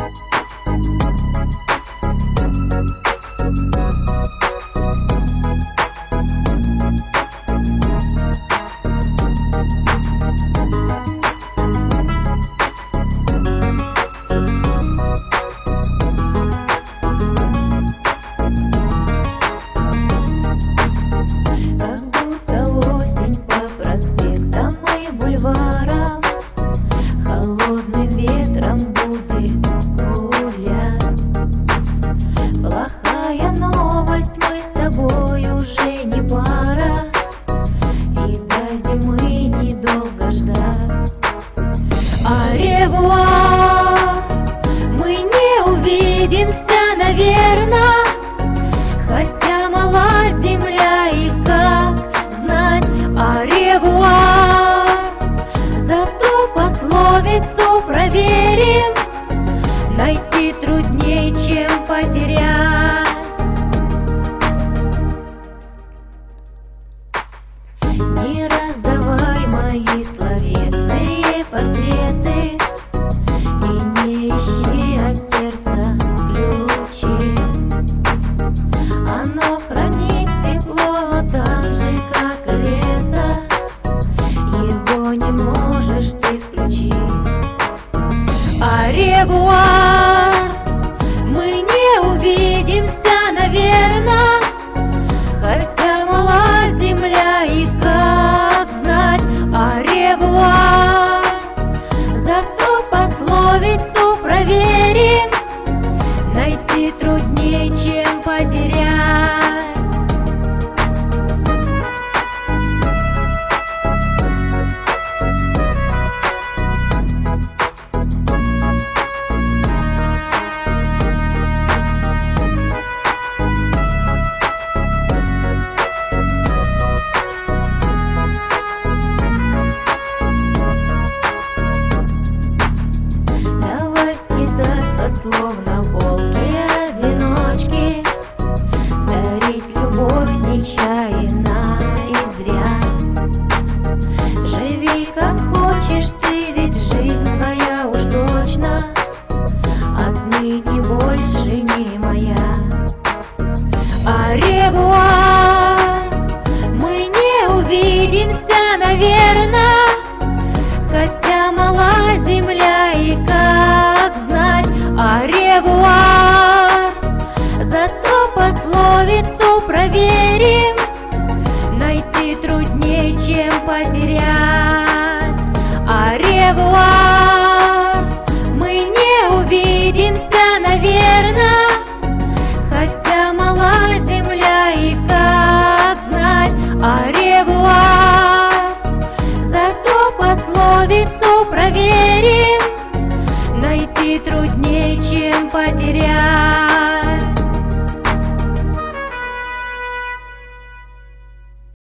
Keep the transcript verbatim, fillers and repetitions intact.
Холодным ветром будет гулять. Плохая новость, мы с тобой уже не пара, и до зимы недолго ждать. Аревуар, мы не увидимся, наверно, хотя мала земля, и как знать. Аревуар, зато пословицу проверим, найти труднее, чем потерять. Не раздавай мои словесные портреты и не ищи от сердца ключи. Оно хранит тепло, но так же, как и лето, его не можешь ты включить. Аревуар, мы не увидимся, наверно, хотя мала земля, и как знать. Аревуар, зато пословицу проверим, найти труднее, чем потерять. Словно волки-одиночки, дарить любовь нечаянно и зря. Живи как хочешь ты, ведь жизнь твоя уж точно отныне больше не моя. Аревуар, мы не увидимся, наверно, хотя мала земля, и как знать. Аревуар, зато пословицу проверим, найти труднее, чем потерять. Аревуар, мы не увидимся, наверно, хотя мала земля, и как знать. Аревуар, зато пословицу проверим, найти труднее, чем потерять.